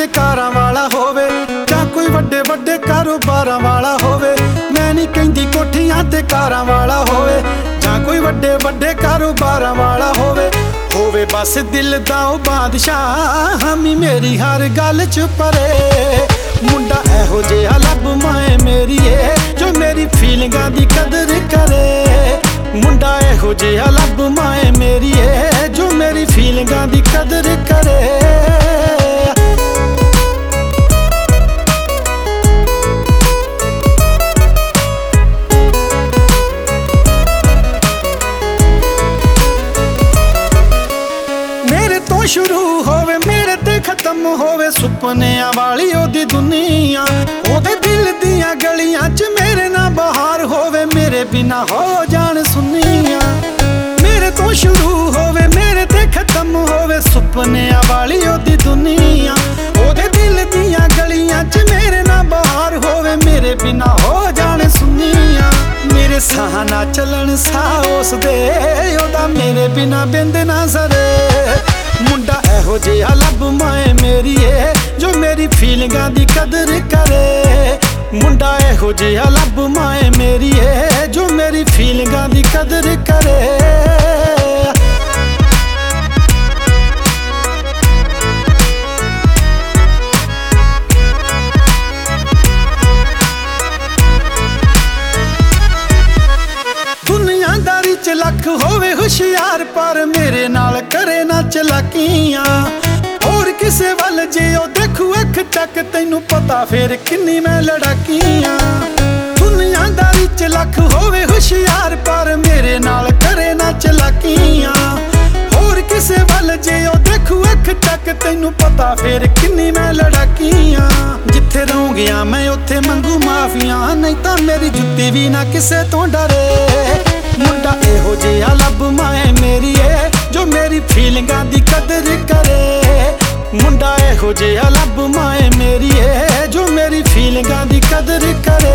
ते कारां वाला होवे, जां कोई वड्डे वड्डे कारोबारां वाला होवे। मैं नहीं कहंदी कोठियां ते कारां वाला होवे, जां कोई वड्डे वड्डे कारोबारां वाला होवे बस दिल दा ओ बादशाह। हामी मेरी हर गल च परे, मुंडा एहो जिहा लब माए मेरीए जो मेरी फीलिंगां दी कदर करे। मुंडा एहो जिहा लब माए मेरीए जो मेरी फीलिंगां दी कदर करे। शुरू होवे मेरे ते खत्म होवे सुपनियां वाली ओदी दुनिया। ओदे दिल दियां गलियां च मेरे ना बहार होवे, मेरे बिना हो जान सुनिया। मेरे तो शुरू होवे मेरे ते खत्म होवे सुपनियां वाली ओदी दुनिया। ओदे दिल दियां गलियां च मेरे ना बहार होवे, मेरे बिना हो जान सुनिया। मेरे साह ना चलन साह उस दे ओदा मेरे बिना बिंद ना सरे। मुंडा एहो जिहा लब माए मेरीए जो मेरी फीलिंगां दी कदर करे। मुंडा एहो जिहा लब माए मेरीए जो मेरी फीलिंगां दी कदर करे। दुनियादारी च लख होवे होशियार पर मेरे नाल करे ना चलाकियां। और किसे वल जे ओ देखू अख तक तैनू पता फिर किन्नी मैं लड़ाकियां। दुनियादारी च लख होवे होशियार पर मेरे नाल करे ना चलाकियां। और किसे वल जे ओ देखू अख तक तैनू पता फिर किन्नी मैं लड़ाकियां। जिथे रहूंगियां मैं उत्थे मंगू माफियां, नहीं तां मेरी जुत्ती भी ना किसे तो डरे। मुंडा एहो जिहा लब माए मेरीए जो मेरी फीलिंगां दी कदर करे। मुंडा एहो जिहा लब माए मेरीए जो मेरी फीलिंगां दी कदर करे।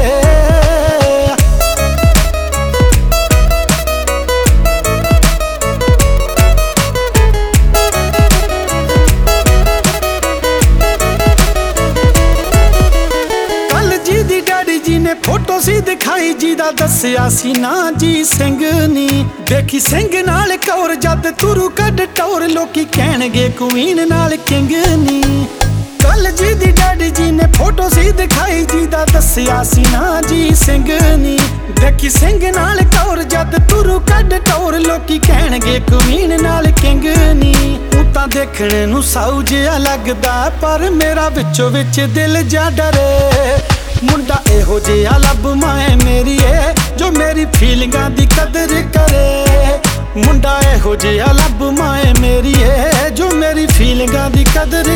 फोटो सी दिखाई जी दा दस्सिया सी ना जी सिंह नी। देखी सिंह नाल कौर जद तुरू कड टौर लोकी कहणगे क्वीन नाल किंग नी। कल जी दी डैडी जी ने फोटो सी दिखाई जी दा दस्सिया सी ना जी सिंह नी। देखी सिंह नाल कौर जद तुरू कड टौर लोकी कहणगे क्वीन नाल किंग नी। तां देखणे नूं साऊ जिहा लगदा पर मेरा विचों विच दिल जा डरे। मुंडा एहो जिहा लब माए मेरीए जो मेरी फीलिंगां दी कदर करे। मुंडा एहो जिहा लब माए मेरीए जो मेरी फीलिंगां दी कदर